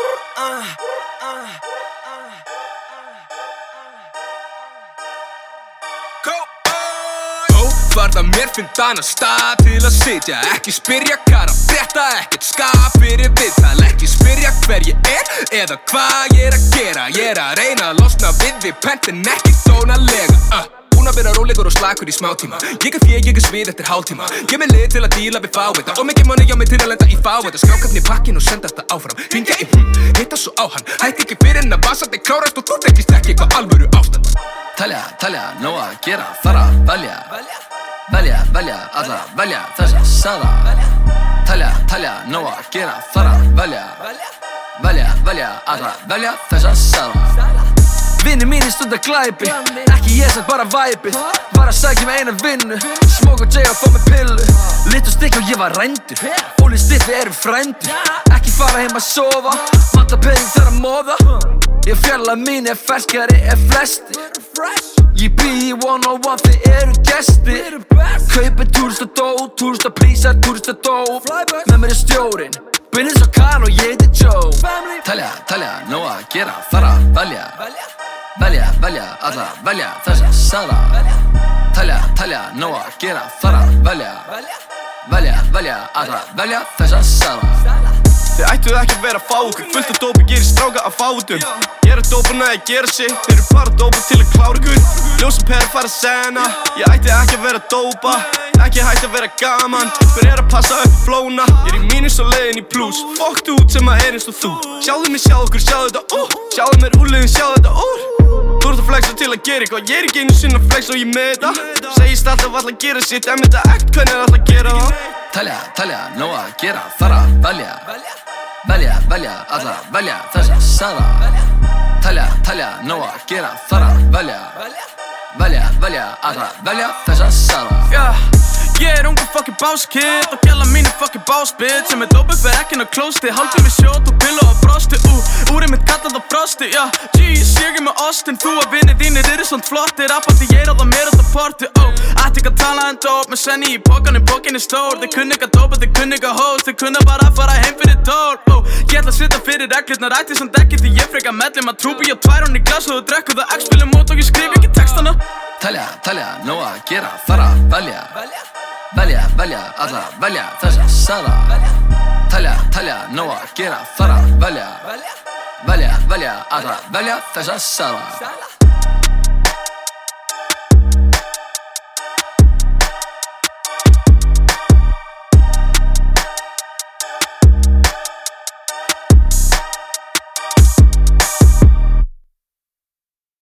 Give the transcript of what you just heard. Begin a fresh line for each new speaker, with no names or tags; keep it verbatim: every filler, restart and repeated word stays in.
Varð að mér finn annan stað til að sitja. Ekki spyrja hvar að frétta, ekkert skap fyrir viðtal. Ekki spyrja hver ég er eða hvað ég er að gera. Ég er að reyna að losna við við pentin, ekki dónalega uh. Búinn að vera rólegur og slakur í smá tíma. Ég er fjeg, ég er svið eftir hálftíma. Ég með lið til að díla við fávita og mikið money á mig til að lenda í fávita. Skrákafni í pakkin og senda þetta áfram. Hringja í hm, hitta svo á hann. Hætti ekki fyrir en að vasandi klárast og þú tekist ekki eitthvað alvöru ástand.
Telja, telja, nóg að gera, fara, velja Velja, velja, alla, velja þessa sala Telja, telja, nóg að gera, fara, velja Velja, velja, alla, velja þessa sala Vinir mínir stunda glæpi, ekki ég sem bara væpi Var að sækja með eina vinnu, smók og jay og fá með pillu Lit og stikk og ég var rændur, Óli stitt við erum frændur Ekki fara heim að sofa, vanta pening þar að móða Ég fjalla mín er ferskari er flesti Ég bý í one oh one, þið eru gestir Kaupið túrista dó, túrista prísar, túrista dó Með mér er stjórinn, byrðin svo kann og ég heiti Joe Telja, telja, nóg að gera, fara, velja Velja, velja, alla, velja þessa sala Telja, telja, nóg að gera, fara, velja Velja, velja, alla, velja þessa sala
Þið ættuð ekki að vera að fá okkur, fullt af dópi gerir stráka að fátum Ég er að dópa næði að gera sig, þeir eru bara að dópa til að klára ykkur Ljósum peri fara að sena, ég ætti ekki að vera að dópa Ekki hætti að vera gaman, hver er að passa upp á flóna Ég er í mínus og leiðin í plus, fokkt út sem að er eins og þú Sjáðu mig, sjáðu okkur, sjáðu þetta úr, sjáðu mér úrliðin, sjáðu þetta úr Þú ert að flexa til að gera eitthvað, ég er ekki einu sinni að flexa og ég með þetta Segist alltaf alltaf að gera sitt, en þetta ekkert hvernig er alltaf að gera það
Telja, telja, nóg að gera, fara, velja Velja, velja, alla, velja þessa sala Telja, telja, nóg að gera, fara, velja Velja, velja, alla, velja þessa sala
yeah. Ég er ungu fucking boss kid og gæla mín er fucking boss bitch Sem er dópið fyrir ekki ná klósti, hálfum við sjót og pillu og brosti uh, Úrið mitt kallað á frosti, yeah Jeez, ég er með Austin, þú að vinir þínir eru svont flottir Appandi ég er á það mér á það porti, oh Ætti ekki að tala en dóp, með senni í bókan en bókin er stór Þeir kunni ekki að dópa, þeir kunni ekki að host Þeir kunna bara að fara heim fyrir tól, oh Ég ætla að sitja fyrir reglurnar, ætti samt ekki því ég freka mellum Að trúpi ég tvær hún í glas og þú drekku það X-spilum mót og ég skrif ekki textana
Telja, telja, nóg að gera, fara, velja Velja, velja, alla, velja þessa sala Telja, telja, nóg að gera, fara, velja Velja, velja, alla, velja þessa sala